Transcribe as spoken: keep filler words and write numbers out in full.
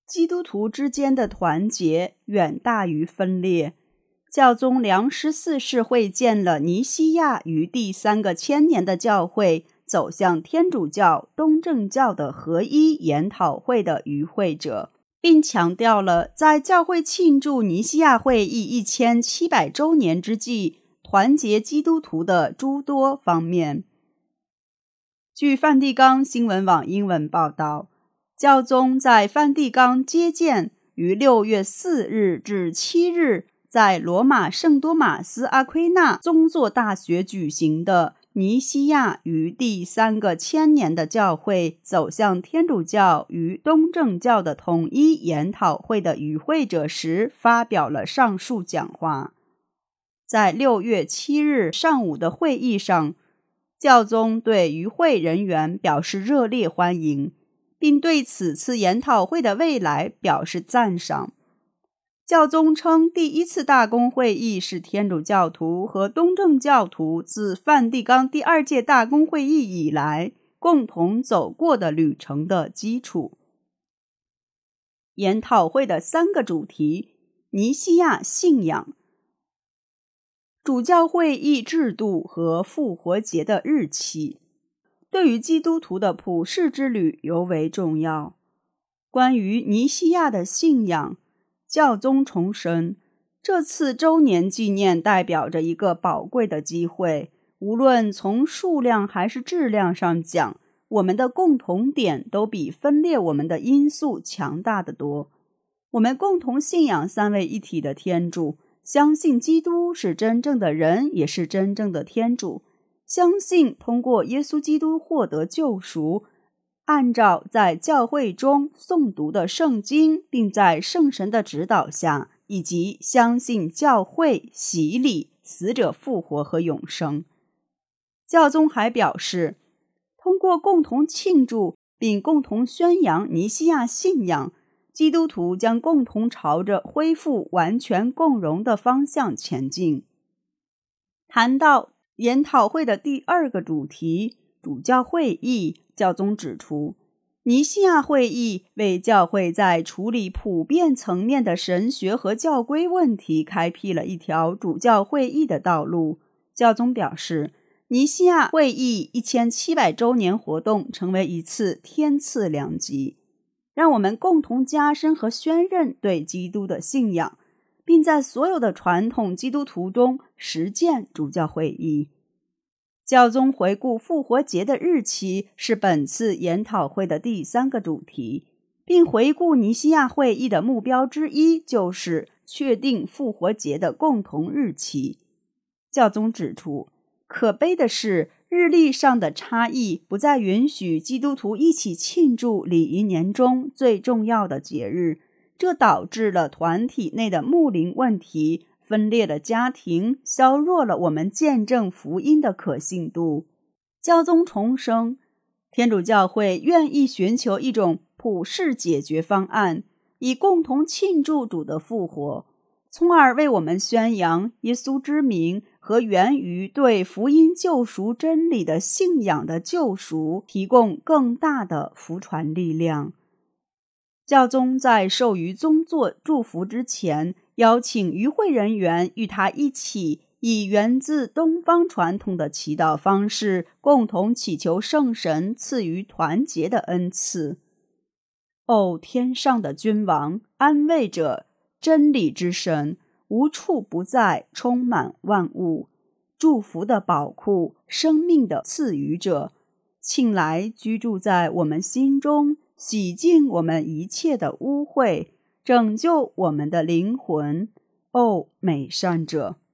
基督徒之间的团结远大于分裂。教宗良十四世会见了尼西亚于第三个千年的教会走向天主教、东正教的合一研讨会的与会者，并强调了在教会庆祝尼西亚会议一千七百周年之际，团结基督徒的诸多方面。据梵蒂冈新闻网英文报道，教宗在梵蒂冈接见于六月四日至七日在罗马圣多马斯阿奎那宗座大学举行的尼西亚于第三个千年的教会走向天主教与东正教的统一研讨会的与会者时，发表了上述讲话。在六月七日上午的会议上，教宗对与会人员表示热烈欢迎，并对此次研讨会的未来表示赞赏。教宗称，第一次大公会议是天主教徒和东正教徒自梵蒂冈第二届大公会议以来共同走过的旅程的基础。研讨会的三个主题：尼西亚信仰、主教会议制度和复活节的日期，对于基督徒的普世之旅尤为重要。关于尼西亚的信仰，教宗重申，这次周年纪念代表着一个宝贵的机会，无论从数量还是质量上讲，我们的共同点都比分裂我们的因素强大得多。我们共同信仰三位一体的天主，相信基督是真正的人，也是真正的天主，相信通过耶稣基督获得救赎，按照在教会中诵读的圣经，并在圣神的指导下，以及相信教会、洗礼、死者复活和永生。教宗还表示，通过共同庆祝并共同宣扬尼西亚信仰，基督徒将共同朝着恢复完全共融的方向前进。谈到研讨会的第二个主题，主教会议，教宗指出，尼西亚会议为教会在处理普遍层面的神学和教规问题开辟了一条主教会议的道路。教宗表示，尼西亚会议一千七百周年活动成为一次天赐良机，让我们共同加深和宣认对基督的信仰，并在所有的传统基督徒中实践主教会议。教宗回顾复活节的日期是本次研讨会的第三个主题，并回顾尼西亚会议的目标之一就是确定复活节的共同日期。教宗指出，可悲的是，日历上的差异不再允许基督徒一起庆祝礼仪年中最重要的节日，这导致了团体内的牧灵问题，分裂了家庭，削弱了我们见证福音的可信度。教宗重申，天主教会愿意寻求一种普世解决方案，以共同庆祝主的复活，从而为我们宣扬耶稣之名和源于对福音救赎真理的信仰的救赎提供更大的福传力量。教宗在授予宗座祝福之前，邀请与会人员与他一起以源自东方传统的祈祷方式，共同祈求圣神赐予团结的恩赐。哦，天上的君王，安慰者，真理之神，无处不在，充满万物，祝福的宝库，生命的赐予者，请来居住在我们心中，洗净我们一切的污秽，拯救我们的灵魂。哦，美善者！